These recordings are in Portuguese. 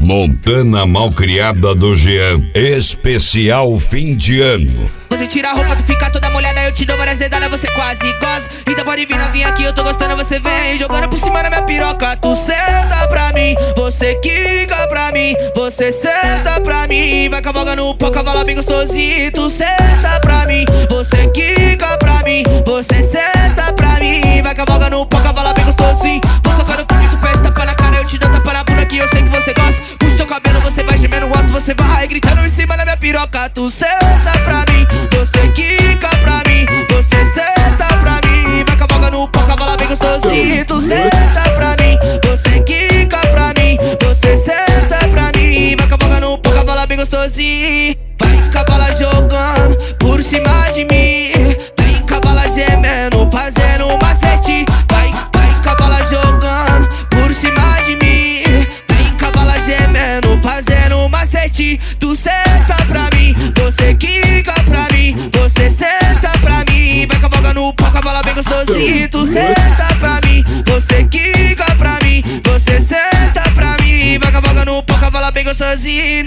Montana Malcriada do Jean, especial fim de ano. Você tira a roupa, tu fica toda molhada, eu te dou várias dedadas, você quase goza. Então pode vir novinha aqui, eu tô gostando, você vem jogando por cima da minha piroca. Tu senta pra mim, você quica pra mim, você senta pra mim. Vai cavalgando no pau, cavalo bem gostosinho. Tu senta pra mim, você quica pra mim, você senta pra mim. Vai cavalgando no pau, cavalo bem gostosinho. Vou socando filme, tu pede tapa na cara, eu te dou tapa na bunda que eu sei que você gosta. Puxa teu cabelo, você vai gemendo alto, você vai gritando em cima da minha piroca. Tu senta pra mim, você quica pra mim, você senta pra mim. Vai cavalgando no pau, cavalo bem gostosinho. Tu senta pra mim, você quica pra mim, você senta pra mim. Vai cavalgando no pau, cavalo bem gostosinho. Vai cavala jogando por cima de mim, vem cavala gemendo, fazendo um macete. Vai cavala jogando por cima de mim, vem cavala gemendo, fazendo um macete. Tu senta pra mim, você quica pra mim, você senta pra mim. Vai cavalgando no pau, cavala bem gostosinho. Tu senta pra mim, você quica pra mim, você senta pra mim. Vai cavalgando no pau, cavala bem gostosinho.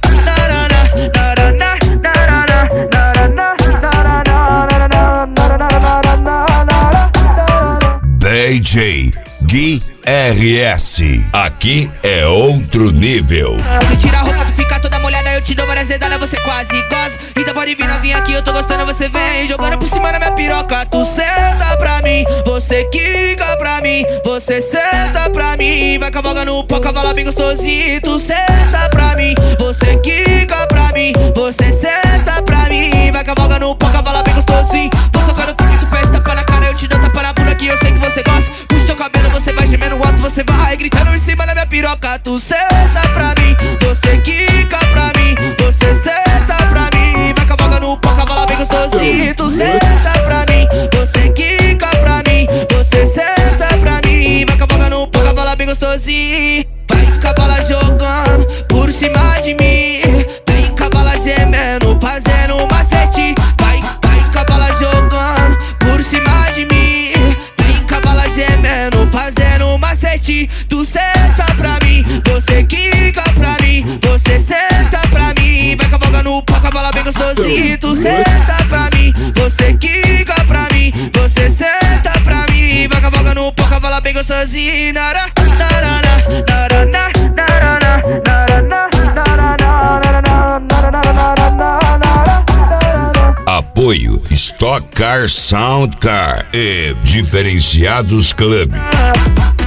DJ Gui RS, aqui é outro nível. Você tira a roupa, tu fica toda molhada, eu te dou várias dedadas, você quase goza. Então pode vir novinha aqui, eu tô gostando, você vem jogando por cima da minha piroca. Tu senta pra mim, você quica pra mim, você senta pra mim. Vai cavalgando no pau, cavalo bem gostosinho. Tu senta pra mim, você quica pra mim, você senta pra mim. Vai cavalgando no pau, cavalo bem gostosinho. Vou socando filme, tu pede tapa na cara, eu te dou tapa na bunda que eu sei que você gosta. Puxa teu cabelo, você vai gemendo alto, você vai gritando em cima da minha piroca. Tu senta pra mim, você quica pra mim, você senta pra mim. Vai cavalgando no pau, cavalo bem gostosinho. Tu senta pra mim, você quica pra mim, você senta pra mim. Vai cavalgando no pau, cavalo bem gostosinho. Vai cavala jogando por cima de mim, vem cavala gemendo, fazendo um macete. Vai cavala jogando por cima de mim, vem cavala gemendo, fazendo um macete. Tu senta pra mim, você quica pra mim, você senta pra mim. Vai cavalgando no pau, cavala bem gostosinho. Tu senta pra mim, você quica pra mim, você senta pra mim. Vai cavalgando no pau, cavala bem gostosinho. Apoio Stock Car Sound Car e Diferenciados Club.